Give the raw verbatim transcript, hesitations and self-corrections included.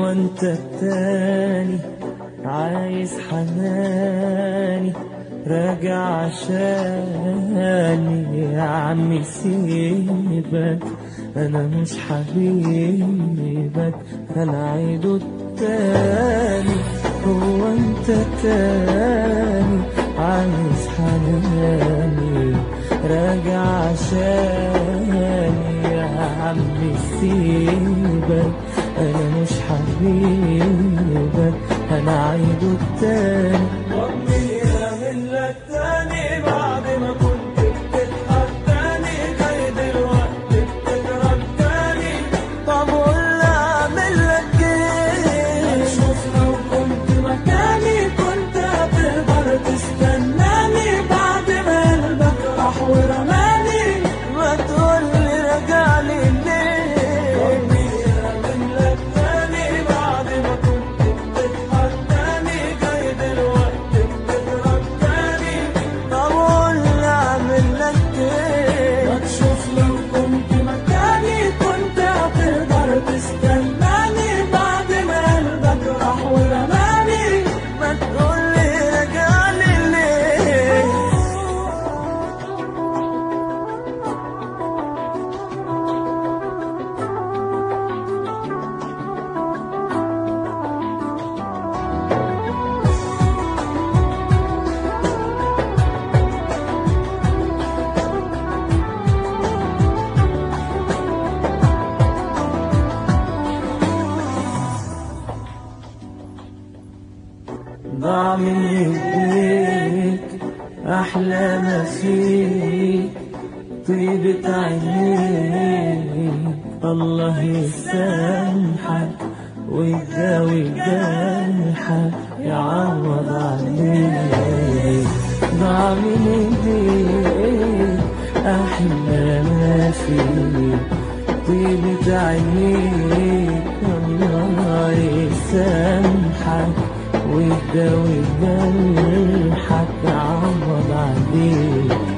هو انت التاني عايز حناني راجع عشاني يا عمي سيبك انا مش حبيبك انا عيده التاني هو انت التاني عايز حناني راجع عشاني يا عمي سيبك انا مش حبيبك انا عيده التاني ربي يعمل لك تاني بعد ما كنت بتضحك تاني جاي دلوقتي بتضرب تاني. طب قول اعمل لك ايه شوف لو كنت مكاني كنت هتقدر تستناني بعد ما قلبك راح ورماني. ما تقولي رجعلي ليه ربي يعمل لك تاني بعد ما كنت بتضحك تاني جاي دلوقتي بتضرب تاني. طب قول اعمل لك ايه ما تشوف لو كنت مكاني كنت هتقدر تستناني بعد ما قلبك راح ورماني. ما تقولي رجعلي ليه ضاع من ايديك احلى ما فيك طيبة عينيك الله يسامحك ويداوي جرحك يعوض عليك. ضاع من ايديك احلى ما فيك طيبة عينيك الله يسامحك ويداوي جرحك يعوض عليك.